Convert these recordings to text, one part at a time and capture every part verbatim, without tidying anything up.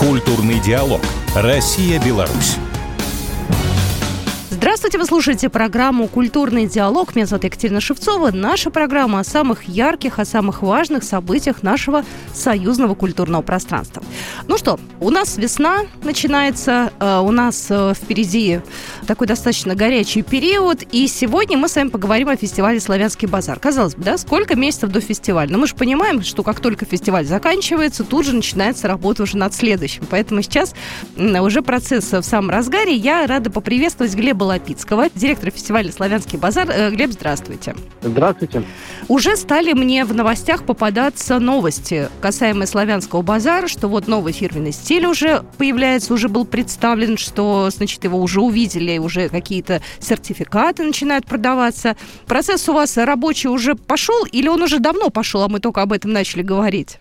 Культурный диалог. Россия-Беларусь. Здравствуйте, вы слушаете программу «Культурный диалог». Меня зовут Екатерина Шевцова. Наша программа о самых ярких, о самых важных событиях нашего союзного культурного пространства. Ну что, у нас весна начинается, у нас впереди такой достаточно горячий период, и сегодня мы с вами поговорим о фестивале «Славянский базар». Казалось бы, да, сколько месяцев до фестиваля? Но мы же понимаем, что как только фестиваль заканчивается, тут же начинается работа уже над следующим. Поэтому сейчас уже процесс в самом разгаре. Я рада поприветствовать Глеба Лапицкого, директора фестиваля «Славянский базар». Глеб, здравствуйте. Здравствуйте. Уже стали мне в новостях попадаться новости, касаемые «Славянского базара», что вот новый фирменный стиль уже появляется, уже был представлен, что, значит, его уже увидели, уже какие-то сертификаты начинают продаваться. Процесс у вас рабочий уже пошел или он уже давно пошел, а мы только об этом начали говорить?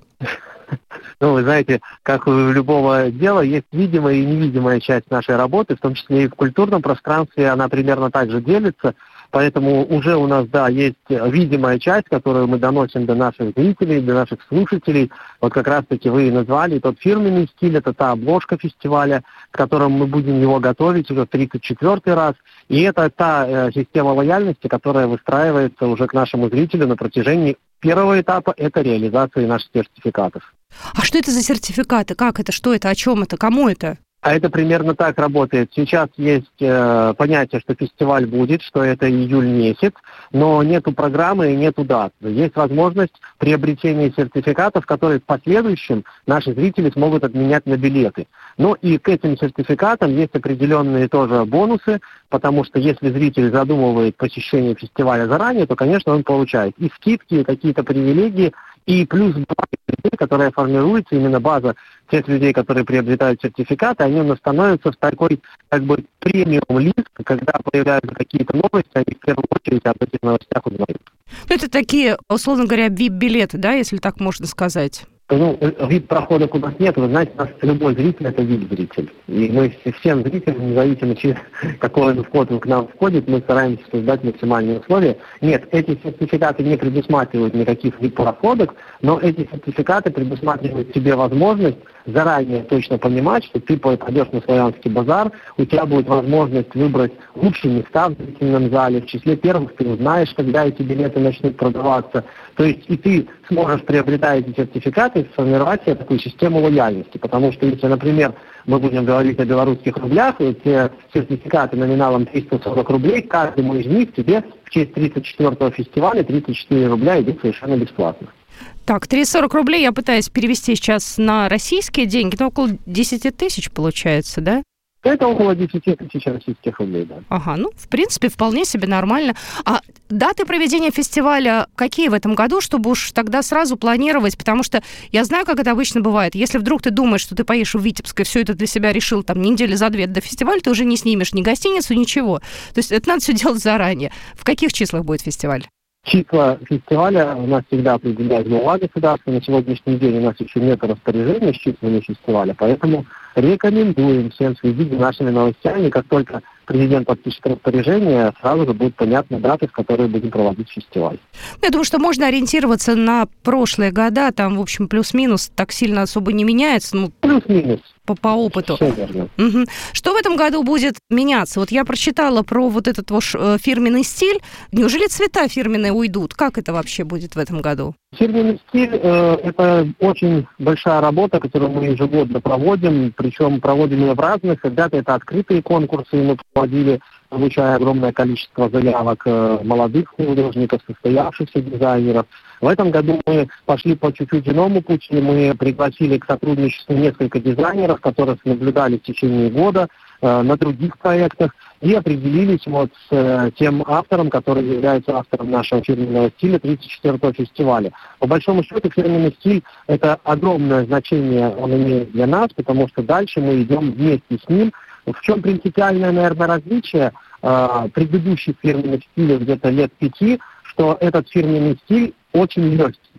Ну, вы знаете, как у любого дела, есть видимая и невидимая часть нашей работы, в том числе и в культурном пространстве она примерно так же делится. Поэтому уже у нас, да, есть видимая часть, которую мы доносим до наших зрителей, до наших слушателей. Вот как раз-таки вы и назвали тот фирменный стиль, это та обложка фестиваля, к которому мы будем его готовить уже в тридцать четвёртый раз. И это та э, система лояльности, которая выстраивается уже к нашему зрителю на протяжении первого этапа, это реализации наших сертификатов. А что это за сертификаты? Как это? Что это? О чем это? Кому это? А это примерно так работает. Сейчас есть э, понятие, что фестиваль будет, что это июль месяц, но нету программы и нету дат. Есть возможность приобретения сертификатов, которые в последующем наши зрители смогут обменять на билеты. Ну и к этим сертификатам есть определенные тоже бонусы, потому что если зритель задумывает посещение фестиваля заранее, то, конечно, он получает и скидки, и какие-то привилегии, и плюс база людей, которая формируется, именно база тех людей, которые приобретают сертификаты, они у нас становятся в такой, как бы, премиум-лист, когда появляются какие-то новости, они в первую очередь об этих новостях узнают. Это такие, условно говоря, ви ай пи-билеты, да, если так можно сказать? Ну, вид проходов у нас нет. Вы знаете, у нас любой зритель – это вид-зритель. И мы всем зрителям, независимо, через какой вход к нам входит, мы стараемся создать максимальные условия. Нет, эти сертификаты не предусматривают никаких вид-проходов, но эти сертификаты предусматривают тебе возможность заранее точно понимать, что ты пойдешь на Славянский базар, у тебя будет возможность выбрать лучшие места в зрительном зале, в числе первых ты узнаешь, когда эти билеты начнут продаваться. То есть и ты сможешь, приобретая эти сертификаты, сформировать себе такую систему лояльности. Потому что если, например, мы будем говорить о белорусских рублях, и те сертификаты номиналом триста сорок рублей, каждому из них тебе в честь тридцать четвёртого фестиваля тридцать четыре рубля идет совершенно бесплатно. Так, триста сорок рублей я пытаюсь перевести сейчас на российские деньги, это около десять тысяч получается, да? Это около десять тысяч российских рублей, да. Ага, ну, в принципе, вполне себе нормально. А даты проведения фестиваля какие в этом году, чтобы уж тогда сразу планировать? Потому что я знаю, как это обычно бывает. Если вдруг ты думаешь, что ты поедешь в Витебск и все это для себя решил там недели за две до фестиваля, ты уже не снимешь ни гостиницу, ничего. То есть это надо все делать заранее. В каких числах будет фестиваль? Числа фестиваля у нас всегда определяет глава государства. На сегодняшний день у нас еще нет распоряжения считывания фестиваля, поэтому рекомендуем всем следить за нашими новостями. Как только президент подпишет распоряжение, сразу же будет понятна дата, в которой будем проводить фестиваль. Я думаю, что можно ориентироваться на прошлые года. Там, в общем, плюс-минус так сильно особо не меняется. Ну, плюс-минус. По, по опыту. Все верно. Угу. Что в этом году будет меняться? Вот я прочитала про вот этот ваш э, фирменный стиль. Неужели цвета фирменные уйдут? Как это вообще будет в этом году? Фирменный стиль э, – это очень большая работа, которую мы ежегодно проводим, причем проводим ее в разных. Когда-то это открытые конкурсы, мы проводили, получая огромное количество заявок э, молодых художников, состоявшихся дизайнеров. В этом году мы пошли по чуть-чуть иному пути. Мы пригласили к сотрудничеству несколько дизайнеров, которых наблюдали в течение года э, на других проектах, и определились вот с э, тем автором, который является автором нашего фирменного стиля тридцать четвёртого фестиваля. По большому счету, фирменный стиль – это огромное значение он имеет для нас, потому что дальше мы идем вместе с ним. В чем принципиальное, наверное, различие э, предыдущих фирменных стилей где-то лет пяти, что этот фирменный стиль очень легкий.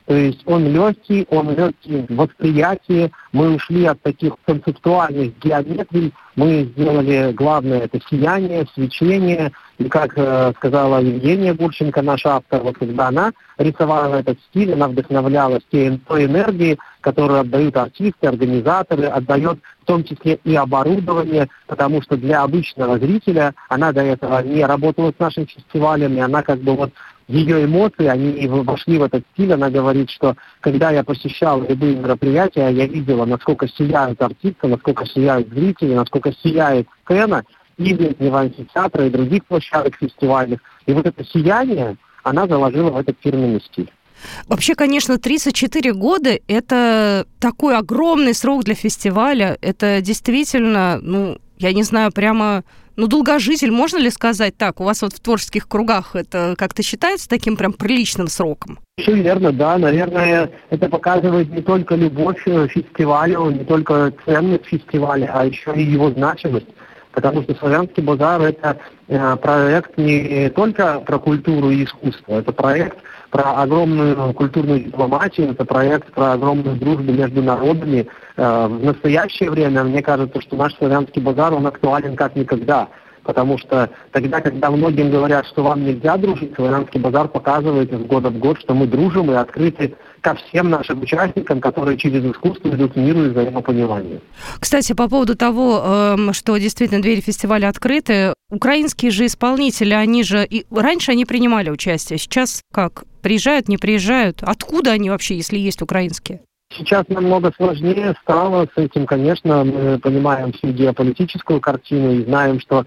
То есть он легкий, он легкий в восприятии. Мы ушли от таких концептуальных геометрий. Мы сделали главное это сияние, свечение. И как э, сказала Евгения Гурченко, наш автор, вот когда она рисовала этот стиль, она вдохновлялась той, той энергией, которую отдают артисты, организаторы, отдает в том числе и оборудование, потому что для обычного зрителя она до этого не работала с нашим фестивалем, и она как бы вот ее эмоции, они вошли в этот стиль. Она говорит, что когда я посещал любые мероприятия, я видела, насколько сияют артисты, насколько сияют зрители, насколько сияет сцена и Летнего амфитеатра, и других площадок фестивальных. И вот это сияние она заложила в этот фирменный стиль. Вообще, конечно, тридцать четыре года – это такой огромный срок для фестиваля. Это действительно, ну, я не знаю, прямо... Ну, долгожитель, можно ли сказать так? У вас вот в творческих кругах это как-то считается таким прям приличным сроком? Все верно, да. Наверное, это показывает не только любовь к фестивалю, не только ценность фестиваля, а еще и его значимость. Потому что «Славянский базар» – это э, проект не только про культуру и искусство, это проект про огромную культурную дипломатию, это проект про огромную дружбу между народами. Э, в настоящее время, мне кажется, что наш «Славянский базар», он актуален как никогда. Потому что тогда, когда многим говорят, что вам нельзя дружить, «Славянский базар» показывает из года в год, что мы дружим и открыты ко всем нашим участникам, которые через искусство идут к миру и взаимопониманию. Кстати, по поводу того, что действительно двери фестиваля открыты, украинские же исполнители, они же и раньше они принимали участие, сейчас как? Приезжают, не приезжают? Откуда они вообще, если есть украинские? Сейчас намного сложнее стало с этим, конечно, мы понимаем всю геополитическую картину и знаем, что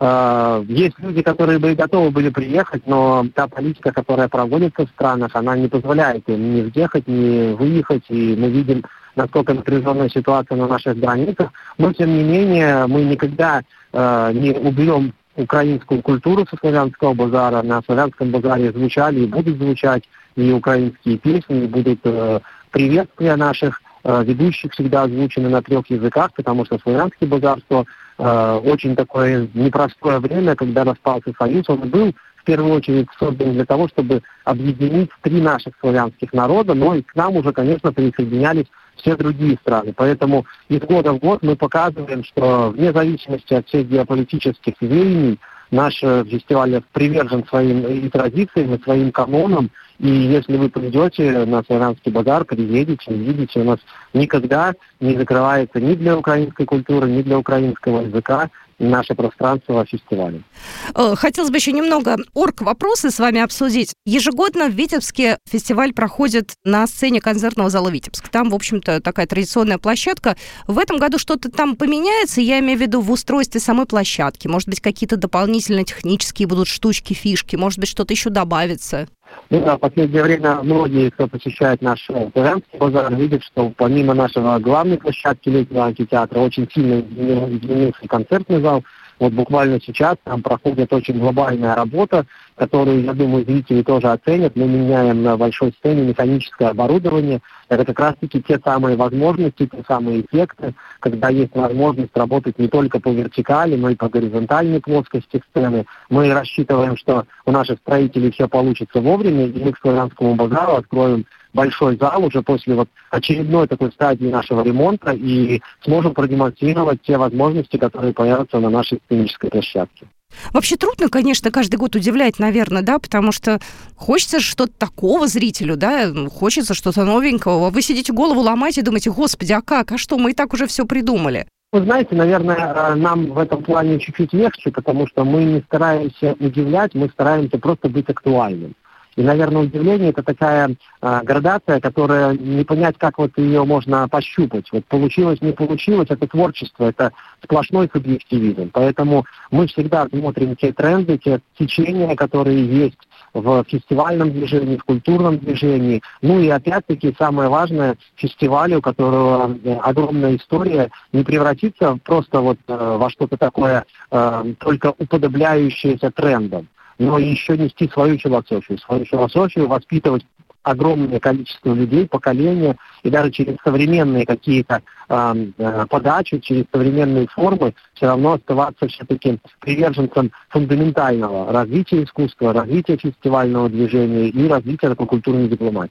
э, есть люди, которые бы готовы были приехать, но та политика, которая проводится в странах, она не позволяет им ни въехать, ни выехать, и мы видим, насколько напряженная ситуация на наших границах. Но, тем не менее, мы никогда э, не уберем украинскую культуру со славянского базара. На славянском базаре звучали и будут звучать и украинские песни, и будут э, приветствия наших э, ведущих всегда озвучены на трех языках, потому что славянский базар, что э, очень такое непростое время, когда распался Союз, он был в первую очередь создан для того, чтобы объединить три наших славянских народа, но и к нам уже, конечно, присоединялись все другие страны. Поэтому из года в год мы показываем, что вне зависимости от всех геополитических веяний наш фестиваль привержен своим и традициям, и своим канонам. И если вы придете на Славянский базар, приедете, увидите, у нас никогда не закрывается ни для украинской культуры, ни для украинского языка наше пространство фестиваля. Хотелось бы еще немного орг-вопросы с вами обсудить. Ежегодно в Витебске фестиваль проходит на сцене концертного зала «Витебск». Там, в общем-то, такая традиционная площадка. В этом году что-то там поменяется, я имею в виду в устройстве самой площадки. Может быть, какие-то дополнительные технические будут штучки, фишки, может быть, что-то еще добавится? Ну да, в последнее время многие, кто посещает наш Славянский базар, видят, что помимо нашего главной площадки Летнего амфитеатра очень сильно изменился концертный зал. Вот буквально сейчас там проходит очень глобальная работа, которую, я думаю, зрители тоже оценят. Мы меняем на большой сцене механическое оборудование. Это как раз-таки те самые возможности, те самые эффекты, когда есть возможность работать не только по вертикали, но и по горизонтальной плоскости сцены. Мы рассчитываем, что у наших строителей все получится вовремя, и мы к Славянскому базару откроем большой зал уже после вот очередной такой стадии нашего ремонта и сможем продемонстрировать те возможности, которые появятся на нашей сценической площадке. Вообще трудно, конечно, каждый год удивлять, наверное, да, потому что хочется что-то такого зрителю, да, хочется что-то новенького. Вы сидите голову ломаете и думаете, господи, а как, а что, мы и так уже все придумали. Вы знаете, наверное, нам в этом плане чуть-чуть легче, потому что мы не стараемся удивлять, мы стараемся просто быть актуальным. И, наверное, удивление – это такая а, градация, которая не понять, как вот ее можно пощупать. Вот получилось, не получилось – это творчество, это сплошной субъективизм. Поэтому мы всегда смотрим те тренды, те течения, которые есть в фестивальном движении, в культурном движении. Ну и опять-таки самое важное – фестиваль, у которого огромная история, не превратиться просто вот э, во что-то такое э, только уподобляющееся трендам, но еще нести свою философию, свою философию, воспитывать огромное количество людей, поколения, и даже через современные какие-то э, э, подачи, через современные формы все равно оставаться все-таки приверженцем фундаментального развития искусства, развития фестивального движения и развития такой культурной дипломатии.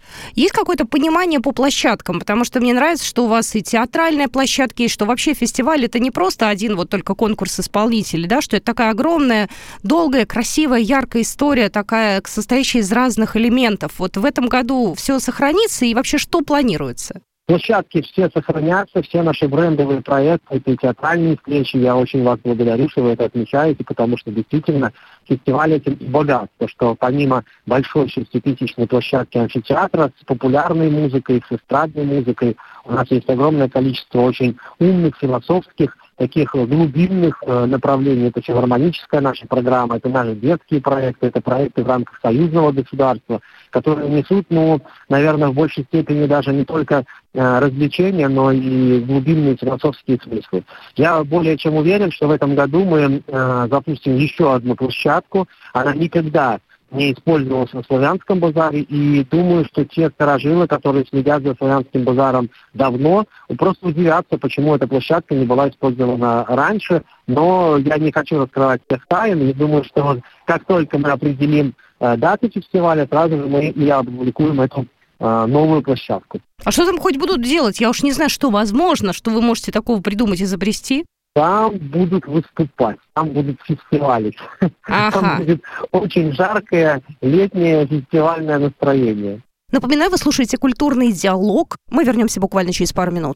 Есть какое-то понимание по площадкам? Потому что мне нравится, что у вас и театральная площадка есть, что вообще фестиваль — это не просто один вот только конкурс исполнителей, да, что это такая огромная, долгая, красивая, яркая история, такая, состоящая из разных элементов. Вот в этом году все сохранится и вообще что планируется? Площадки все сохранятся, все наши брендовые проекты, эти театральные встречи. Я очень вас благодарю, что вы это отмечаете, потому что действительно фестиваль этим богат. То, что помимо большой шеститысячной площадки амфитеатра с популярной музыкой, с эстрадной музыкой, у нас есть огромное количество очень умных, философских, таких глубинных э, направлений. Это филармоническая наша программа, это наши детские проекты, это проекты в рамках союзного государства, которые несут, ну, наверное, в большей степени даже не только э, развлечения, но и глубинные философские смыслы. Я более чем уверен, что в этом году мы э, запустим еще одну площадку. Она никогда не использовалась на Славянском базаре, и думаю, что те старожилы, которые следят за Славянским базаром давно, просто удивятся, почему эта площадка не была использована раньше, но я не хочу раскрывать всех тайн, и думаю, что как только мы определим э, даты фестиваля, сразу же мы и опубликуем эту э, новую площадку. А что там хоть будут делать? Я уж не знаю, что возможно, что вы можете такого придумать и изобрести. Там будут выступать, там будут фестивали. Ага. Там будет очень жаркое летнее фестивальное настроение. Напоминаю, вы слушаете «Культурный диалог». Мы вернемся буквально через пару минут.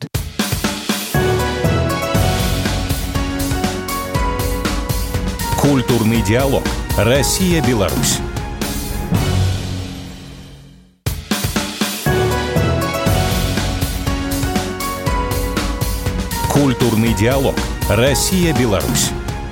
Культурный диалог. Россия-Беларусь. Культурный диалог. Россия-Беларусь.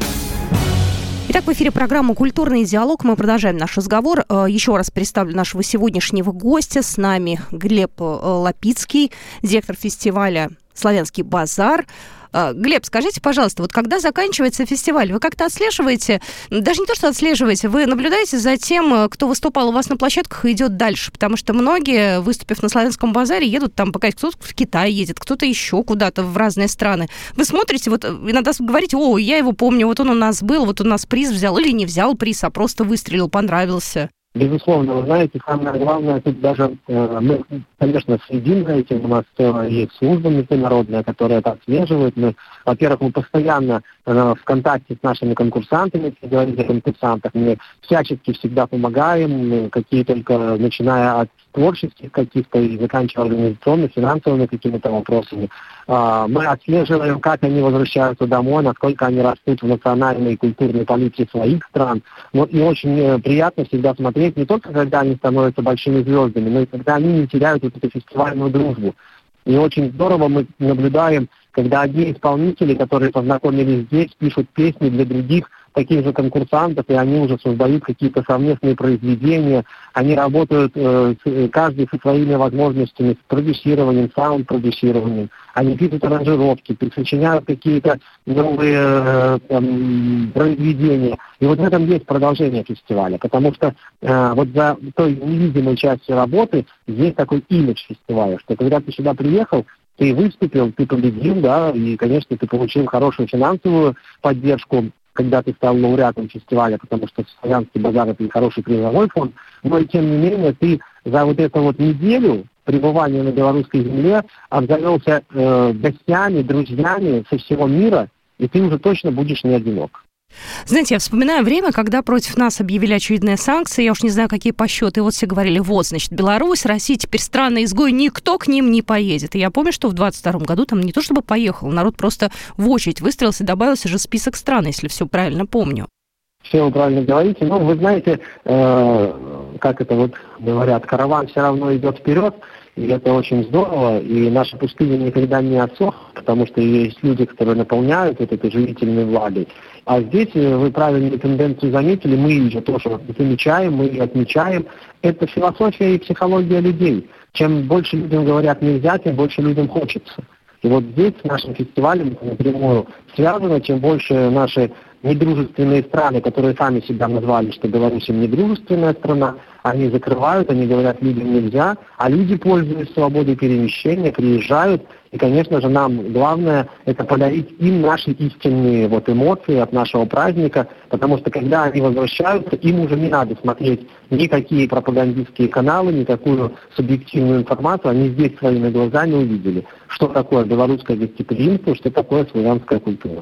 Итак, в эфире программа «Культурный диалог». Мы продолжаем наш разговор. Еще раз представлю нашего сегодняшнего гостя. С нами Глеб Лапицкий, директор фестиваля «Славянский базар». Глеб, скажите, пожалуйста, вот когда заканчивается фестиваль, вы как-то отслеживаете, даже не то, что отслеживаете, вы наблюдаете за тем, кто выступал у вас на площадках и идет дальше? Потому что многие, выступив на Славянском базаре, едут там пока кто-то в Китай едет, кто-то еще куда-то в разные страны. Вы смотрите, вот иногда говорите: о, я его помню, вот он у нас был, вот он у нас приз взял, или не взял приз, а просто выстрелил, понравился. Безусловно, вы знаете, самое главное, тут даже э, мы, конечно, следим за этим, у нас э, есть служба международная, которая это отслеживает. Мы, во-первых, мы постоянно э, в контакте с нашими конкурсантами, если говорить о конкурсантах, мы всячески всегда помогаем, мы какие только, начиная от творческих каких-то и заканчивая организационными, финансовыми какими-то вопросами. Э, мы отслеживаем, как они возвращаются домой, насколько они растут в национальной и культурной политике своих стран. Вот, и очень э, приятно всегда смотреть, не только когда они становятся большими звездами, но и когда они не теряют вот эту фестивальную дружбу. И очень здорово мы наблюдаем, когда одни исполнители, которые познакомились здесь, пишут песни для других таких же конкурсантов, и они уже создают какие-то совместные произведения, они работают э, каждый со своими возможностями, с продюсированием, саунд-продюсированием, они пишут аранжировки, сочиняют какие-то новые э, там, произведения. И вот в этом есть продолжение фестиваля, потому что э, вот за той невидимой частью работы есть такой имидж фестиваля, что когда ты сюда приехал, ты выступил, ты победил, да, и, конечно, ты получил хорошую финансовую поддержку, когда ты стал лауреатом фестиваля, потому что Славянский базар — это хороший призовой фонд, но и тем не менее ты за вот эту вот неделю пребывания на белорусской земле обзавелся э, гостями, друзьями со всего мира, и ты уже точно будешь не одинок. Знаете, я вспоминаю время, когда против нас объявили очередные санкции, я уж не знаю, какие по счету, и вот все говорили: вот, значит, Беларусь, Россия теперь страна-изгой, никто к ним не поедет. И я помню, что в двадцать втором году там не то чтобы поехал, народ просто в очередь выстроился, добавился же список стран, если все правильно помню. Все вы правильно говорите. Ну, вы знаете, э, как это вот говорят, караван все равно идет вперед, и это очень здорово, и наша пустыня никогда не отсохнет, потому что есть люди, которые наполняют вот этой живительной влагой. А здесь вы правильную тенденцию заметили, мы ее тоже замечаем, мы ее отмечаем. Это философия и психология людей. Чем больше людям говорят нельзя, тем больше людям хочется. И вот здесь с нашим фестивалем это напрямую связано. Чем больше наши недружественные страны, которые сами себя назвали, что Беларусь недружественная страна, они закрывают, они говорят, людям нельзя, а люди, пользуясь свободой перемещения, приезжают. И, конечно же, нам главное это подарить им наши истинные вот эмоции от нашего праздника, потому что когда они возвращаются, им уже не надо смотреть никакие пропагандистские каналы, никакую субъективную информацию. Они здесь своими глазами увидели, что такое белорусское гостеприимство, что такое славянская культура.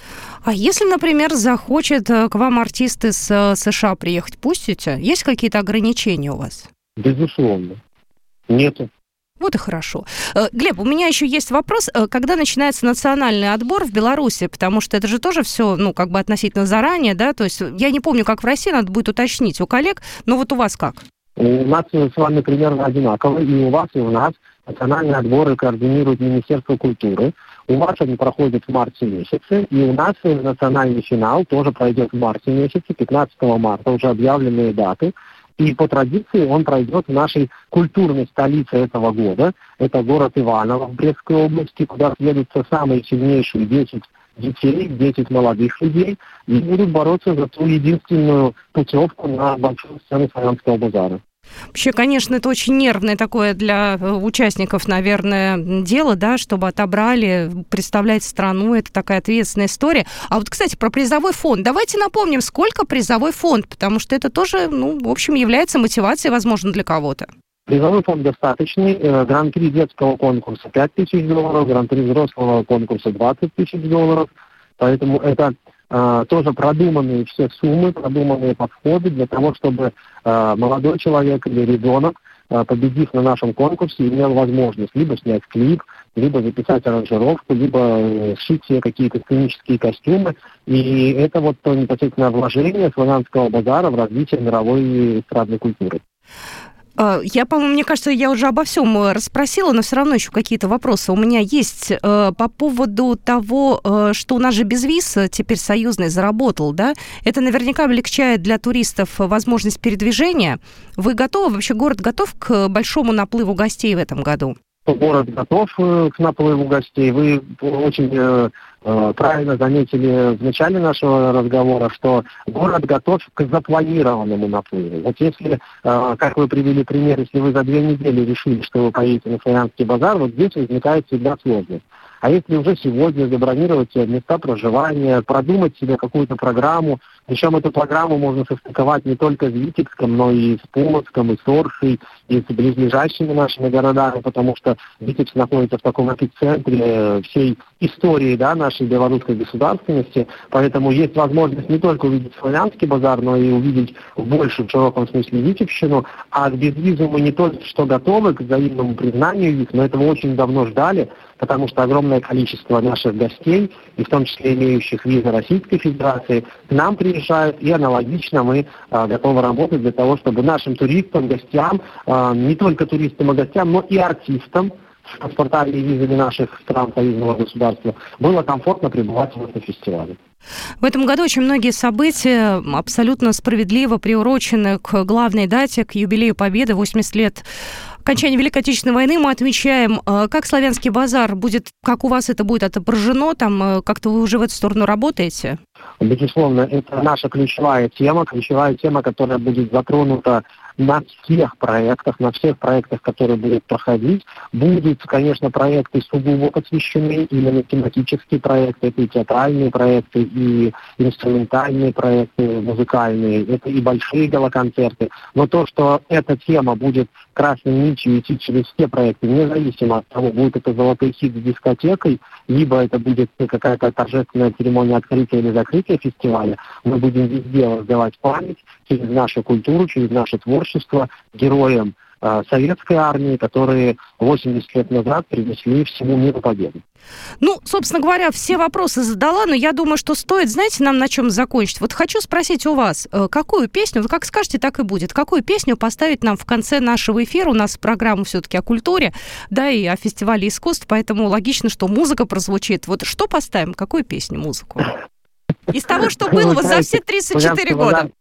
А если, например, захочет к вам артист из США приехать, пустите? Есть какие-то ограничения у вас? Безусловно. Нету. Вот и хорошо. Глеб, у меня еще есть вопрос. Когда начинается национальный отбор в Беларуси? Потому что это же тоже все, ну, как бы относительно заранее, да? То есть я не помню, как в России, надо будет уточнить у коллег, но вот у вас как? У нас с вами примерно одинаково. И у вас, и у нас национальные отборы координирует Министерство культуры. У вас они проходят в марте месяце, и у нас национальный финал тоже пройдет в марте месяце, пятнадцатого марта, уже объявленные даты. И по традиции он пройдет в нашей культурной столице этого года. Это город Иваново в Брестской области, куда съедутся самые сильнейшие десять детей, десять молодых людей, и будут бороться за ту единственную путевку на большую сцену славянского базара. Вообще, конечно, это очень нервное такое для участников, наверное, дело, да, чтобы отобрали, представлять страну, это такая ответственная история. А вот, кстати, про призовой фонд. Давайте напомним, сколько призовой фонд, потому что это тоже, ну, в общем, является мотивацией, возможно, для кого-то. Призовой фонд достаточный. Гран-при детского конкурса пять тысяч долларов, гран-при взрослого конкурса двадцать тысяч долларов. Поэтому это Uh, тоже продуманные все суммы, продуманные подходы для того, чтобы uh, молодой человек или ребенок, uh, победив на нашем конкурсе, имел возможность либо снять клип, либо записать аранжировку, либо uh, сшить себе какие-то сценические костюмы. И это вот то непосредственное вложение славянского базара в развитие мировой эстрадной культуры. Я, по-моему, мне кажется, я уже обо всем расспросила, но все равно еще какие-то вопросы у меня есть э, по поводу того, э, что у нас же безвиз теперь союзный заработал, да? Это наверняка облегчает для туристов возможность передвижения. Вы готовы, вообще город готов к большому наплыву гостей в этом году? Город готов к наплыву гостей. Вы очень э, правильно заметили в начале нашего разговора, что город готов к запланированному наплыву. Вот если, э, как вы привели пример, если вы за две недели решили, что вы поедете на славянский базар, вот здесь возникает всегда сложность. А если уже сегодня забронировать места проживания, продумать себе какую-то программу, причем эту программу можно состыковать не только с Витебском, но и с Полоцком, и с Оршей, и с близлежащими нашими городами, потому что Витебск находится в таком эпицентре всей истории, да, нашей белорусской государственности, поэтому есть возможность не только увидеть славянский базар, но и увидеть в большем, широком смысле Витебщину, а к безвизу мы не только что готовы к взаимному признанию их, но этого очень давно ждали, потому что огромное количество наших гостей, и в том числе имеющих визы Российской Федерации, к нам приезжают, и аналогично мы а, готовы работать для того, чтобы нашим туристам, гостям, а, не только туристам и гостям, но и артистам с паспортами и визами наших стран союзного государства было комфортно пребывать в этом фестивале. В этом году очень многие события абсолютно справедливо приурочены к главной дате, к юбилею Победы, восемьдесят лет окончания Великой Отечественной войны. Мы отмечаем, как славянский базар будет, как у вас это будет отображено, там как-то вы уже в эту сторону работаете? Безусловно, это наша ключевая тема, ключевая тема, которая будет затронута на всех проектах, на всех проектах, которые будут проходить. Будут, конечно, проекты сугубо посвящены, именно тематические проекты, это и театральные проекты, и инструментальные проекты, музыкальные, это и большие галоконцерты. Но то, что эта тема будет красной нитью идти через все проекты, независимо от того, будет это золотой хит с дискотекой, либо это будет какая-то торжественная церемония открытия или закрытия фестиваля, мы будем везде воздавать память через нашу культуру, через наше творчество героям э, советской армии, которые восемьдесят лет назад принесли всему миру победу. Ну, собственно говоря, все вопросы задала, но я думаю, что стоит, знаете, нам на чем закончить. Вот хочу спросить у вас, какую песню, вы как скажете, так и будет, какую песню поставить нам в конце нашего эфира? У нас программа все-таки о культуре, да, и о фестивале искусств, поэтому логично, что музыка прозвучит. Вот что поставим, какую песню, музыку? Из того, что было вот за все тридцать четыре года.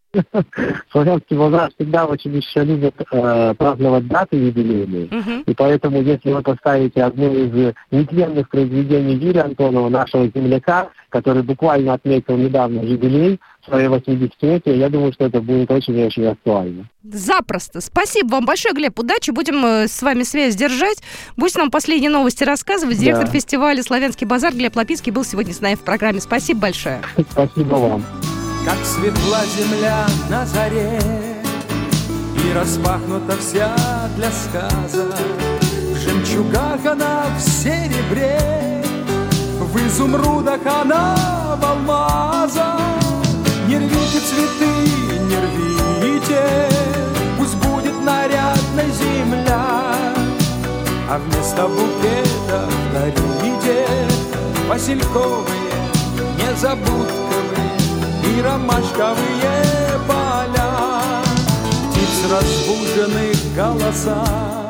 Славянский базар всегда очень еще любят э, праздновать даты юбилейные. Uh-huh. И поэтому, если вы поставите одну из нетленных произведений Юрия Антонова, нашего земляка, который буквально отметил недавно юбилей, свое восьмидесятилетие, я думаю, что это будет очень и очень актуально. Запросто. Спасибо вам большое, Глеб. Удачи. Будем э, с вами связь держать. Будете нам последние новости рассказывать. Директор да. фестиваля «Славянский базар» Глеб Лапицкий был сегодня с нами в программе. Спасибо большое. Спасибо вам. Как светла земля на заре, и распахнута вся для сказа. В жемчугах она в серебре, в изумрудах она в алмазах. Не рвите цветы, не рвите, пусть будет нарядной земля, а вместо букета дарите васильковые, незабудковые и ромашковые поля. Птиц разбуженных голоса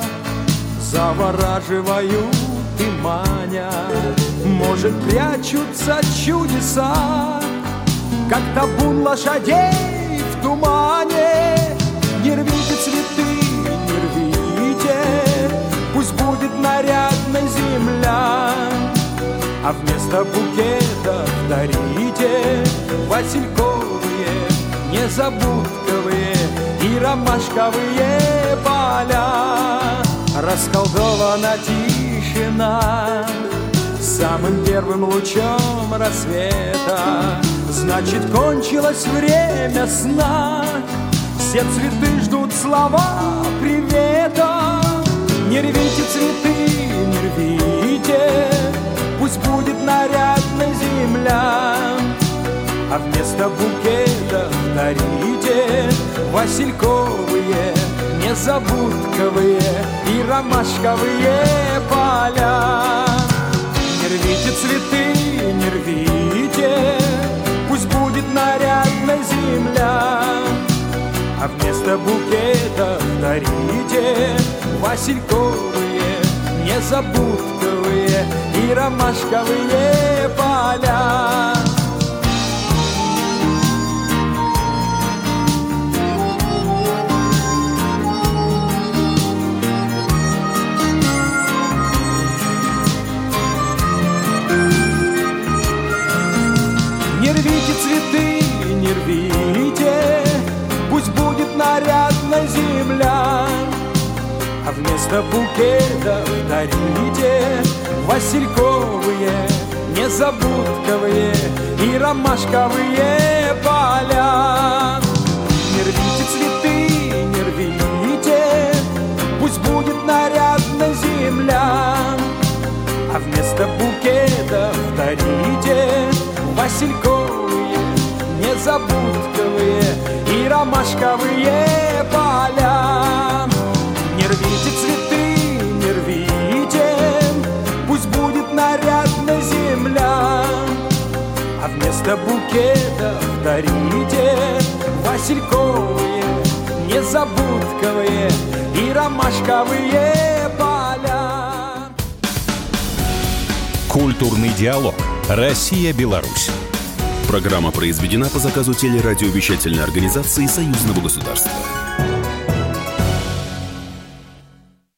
завораживают и манят. Может, прячутся чудеса, как табун лошадей в тумане. Не рвите цветы, не рвите, пусть будет нарядной земля, а вместо букета дарите васильковые, незабудковые и ромашковые поля. Расколдована тишина самым первым лучом рассвета. Значит, кончилось время сна, все цветы ждут слова привета. Не рвите цветы, не рвите, пусть будет нарядной земля, а вместо букета дарите васильковые, незабудковые и ромашковые поля. Не рвите цветы, не рвите, пусть будет нарядной земля, а вместо букета дарите васильковые, незабудковые и ромашковые поля. Не рвите цветы, не рвите, пусть будет нарядной земля, а вместо букета дарите васильковые, незабудковые и ромашковые поля. Не рвите цветы, не рвите, пусть будет нарядной земля, а вместо букета дарите васильковые, незабудковые и ромашковые поля. Не рвите цветы, не рвите, пусть будет нарядной земля, а вместо букета дарите васильковые, незабудковые и ромашковые поля. Культурный диалог. Россия-Беларусь. Программа произведена по заказу телерадиовещательной организации Союзного государства.